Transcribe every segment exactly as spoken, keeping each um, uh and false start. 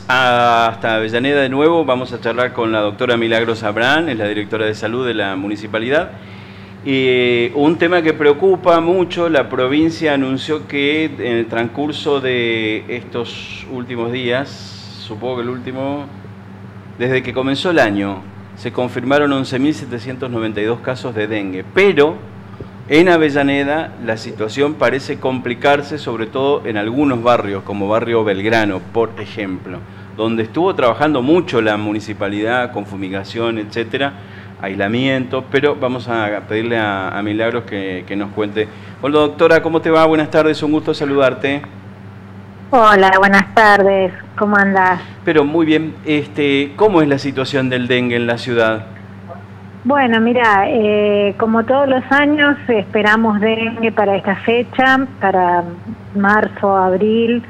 hasta Avellaneda de nuevo. Vamos a charlar con la doctora Milagros Abrán, es la directora de salud de la municipalidad. Eh, un tema que preocupa mucho, la provincia anunció que en el transcurso de estos últimos días, supongo que el último, desde que comenzó el año, se confirmaron once mil setecientos noventa y dos casos de dengue, pero en Avellaneda la situación parece complicarse, sobre todo en algunos barrios, como Barrio Belgrano, por ejemplo, donde estuvo trabajando mucho la municipalidad con fumigación, etcétera, aislamiento, pero vamos a pedirle a, a Milagros que, que nos cuente. Hola doctora, ¿cómo te va? Buenas tardes, un gusto saludarte. Hola, buenas tardes, ¿cómo andás? Pero muy bien, este, ¿cómo es la situación del dengue en la ciudad? Bueno, mira, eh, como todos los años esperamos dengue para esta fecha, para marzo, abril,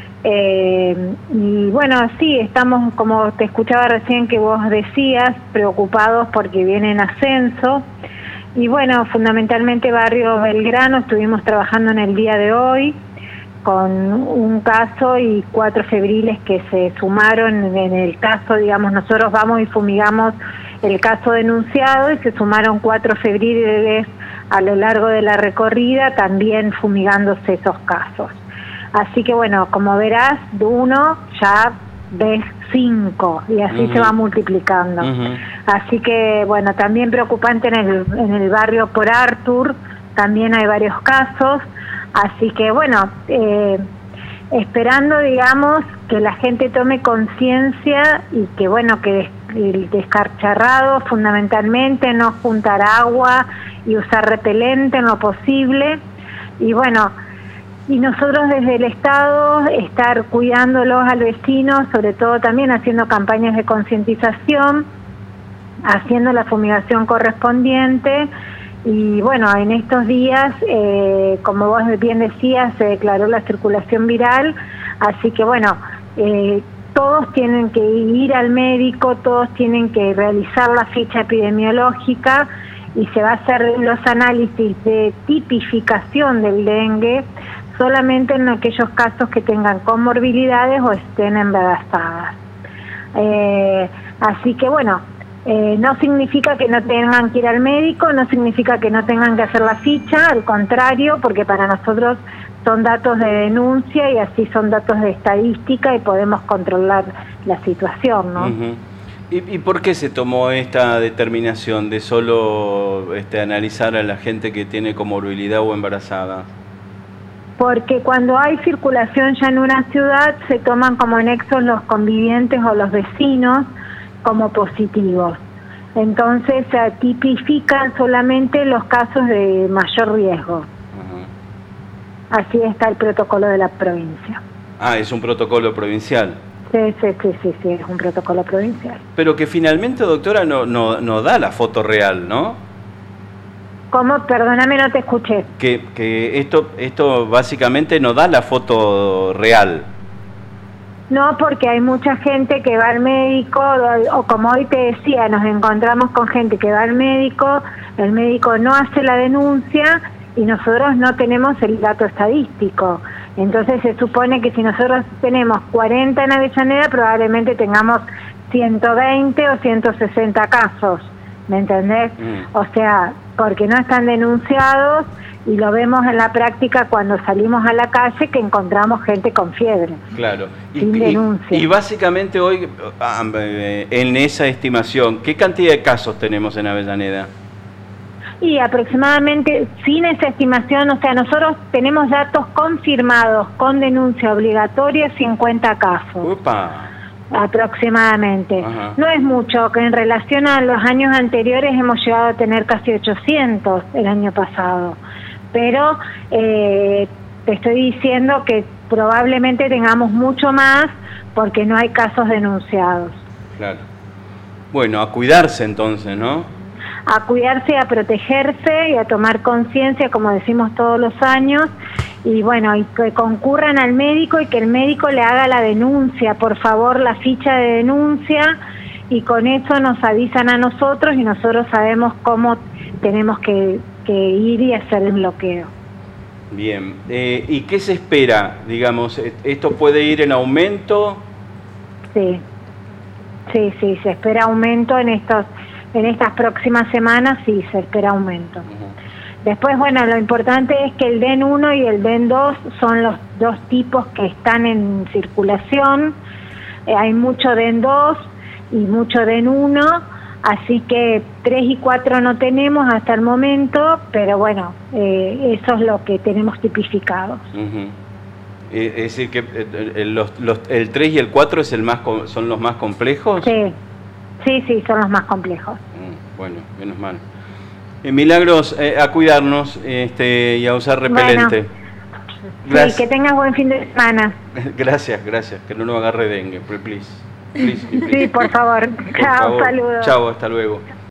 eh, y bueno, sí, estamos, como te escuchaba recién que vos decías, preocupados porque viene en ascenso, y bueno, fundamentalmente Barrio Belgrano estuvimos trabajando en el día de hoy, con un caso y cuatro febriles que se sumaron en el caso, digamos, nosotros vamos y fumigamos el caso denunciado y se sumaron cuatro febriles a lo largo de la recorrida, también fumigándose esos casos. Así que bueno, como verás, de uno ya ves cinco y así uh-huh. se va multiplicando. Uh-huh. Así que bueno, también preocupante en el, en el barrio por Artur, también hay varios casos. Así que bueno, eh, esperando, digamos, que la gente tome conciencia y que bueno, que el descarcharrado fundamentalmente, no juntar agua y usar repelente en lo posible. Y bueno, y nosotros desde el Estado estar cuidándolos al vecino, sobre todo también haciendo campañas de concientización, haciendo la fumigación correspondiente. Y bueno, en estos días, eh, como vos bien decías, se declaró la circulación viral, así que bueno, eh, todos tienen que ir al médico, todos tienen que realizar la ficha epidemiológica y se va a hacer los análisis de tipificación del dengue solamente en aquellos casos que tengan comorbilidades o estén embarazadas. Eh, así que bueno, Eh, no significa que no tengan que ir al médico, no significa que no tengan que hacer la ficha, al contrario, porque para nosotros son datos de denuncia y así son datos de estadística y podemos controlar la situación, ¿no? Uh-huh. ¿Y, ¿Y por qué se tomó esta determinación de solo este, analizar a la gente que tiene comorbilidad o embarazada? Porque cuando hay circulación ya en una ciudad se toman como nexos los convivientes o los vecinos como positivos. Entonces se tipifican solamente los casos de mayor riesgo. Uh-huh. Así está el protocolo de la provincia. Ah, es un protocolo provincial. Sí, sí, sí, sí, sí, es un protocolo provincial. Pero que finalmente, doctora, no, no, no da la foto real, ¿no? ¿Cómo? Perdóname, no te escuché. Que, que esto, esto básicamente no da la foto real. No, porque hay mucha gente que va al médico, o como hoy te decía, nos encontramos con gente que va al médico, el médico no hace la denuncia y nosotros no tenemos el dato estadístico. Entonces se supone que si nosotros tenemos cuarenta en Avellaneda, probablemente tengamos ciento veinte o ciento sesenta casos, ¿me entendés? Mm. O sea, porque no están denunciados y lo vemos en la práctica cuando salimos a la calle que encontramos gente con fiebre. Claro. Y, sin denuncia. Y, y básicamente hoy, en esa estimación, ¿qué cantidad de casos tenemos en Avellaneda? Y aproximadamente, sin esa estimación, o sea, nosotros tenemos datos confirmados con denuncia obligatoria, cincuenta casos. ¡Upa! Aproximadamente. Ajá. No es mucho, que en relación a los años anteriores hemos llegado a tener casi ochocientos el año pasado. Pero eh, te estoy diciendo que probablemente tengamos mucho más porque no hay casos denunciados. Claro. Bueno, a cuidarse entonces, ¿no? A cuidarse, a protegerse y a tomar conciencia, como decimos todos los años, y bueno, y que concurran al médico y que el médico le haga la denuncia, por favor, la ficha de denuncia, y con eso nos avisan a nosotros y nosotros sabemos cómo tenemos que, que ir y hacer el bloqueo. Bien, eh, ¿y qué se espera? Digamos, ¿esto puede ir en aumento? Sí, sí, sí, se espera aumento en estos, en estas próximas semanas, sí, se espera aumento. Uh-huh. Después, bueno, lo importante es que el D E N uno y el D E N dos son los dos tipos que están en circulación. Eh, hay mucho D E N dos y mucho D E N uno, así que tres y cuatro no tenemos hasta el momento, pero bueno, eh, eso es lo que tenemos tipificado. Uh-huh. Es decir, que el, los, los, el tres y el cuatro es el más, son los más complejos. Sí, sí, sí, son los más complejos. Bueno, menos mal. Eh, Milagros, eh, a cuidarnos este, y a usar repelente. Bueno, sí, que tengas buen fin de semana. Gracias, gracias. Que no nos agarre dengue, please. please, please. Sí, por favor. Por Chao, favor. saludos. Chao, hasta luego.